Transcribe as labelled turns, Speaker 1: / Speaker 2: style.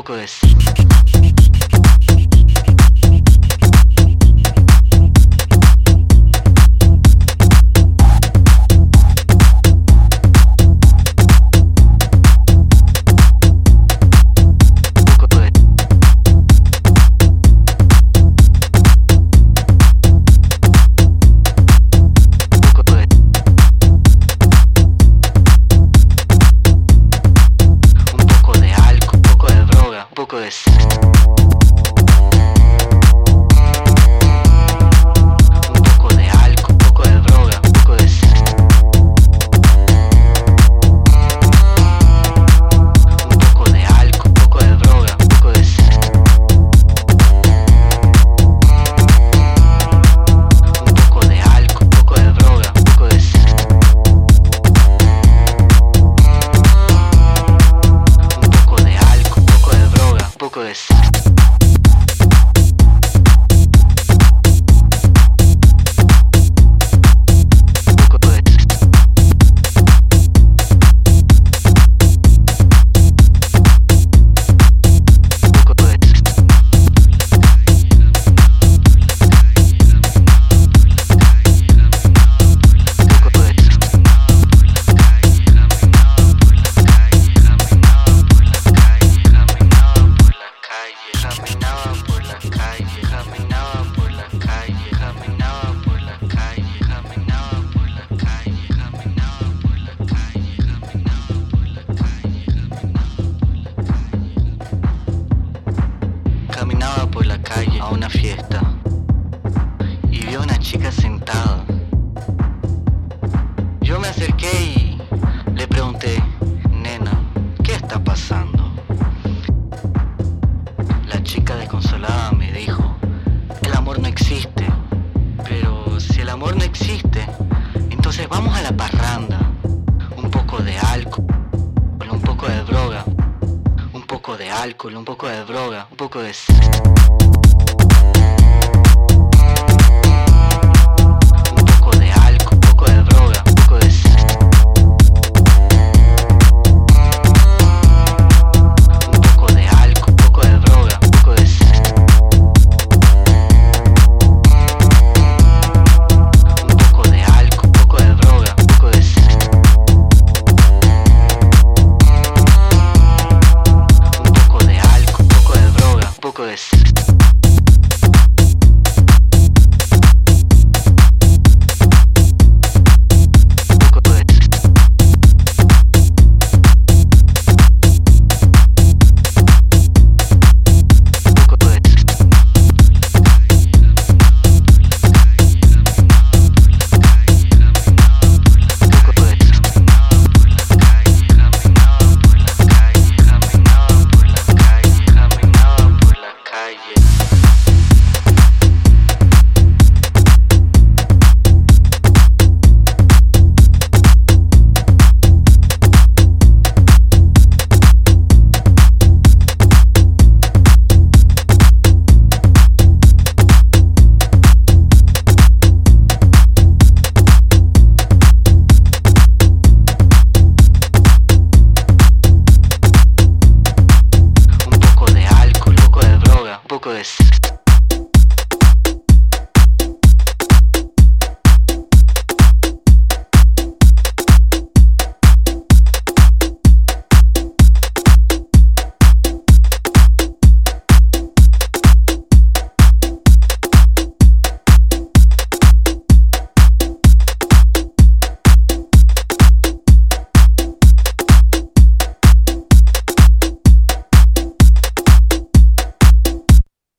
Speaker 1: poco de Caminaba por la calle a una fiesta y vi a una chica sentada. Yo me acerqué y le pregunté: nena, ¿qué está pasando? La chica desconsolada me dijo: el amor no existe. Pero si el amor no existe, entonces vamos a la parranda. Un poco de alcohol, un poco de droga. Un poco de alcohol, un poco de droga, un poco de poco de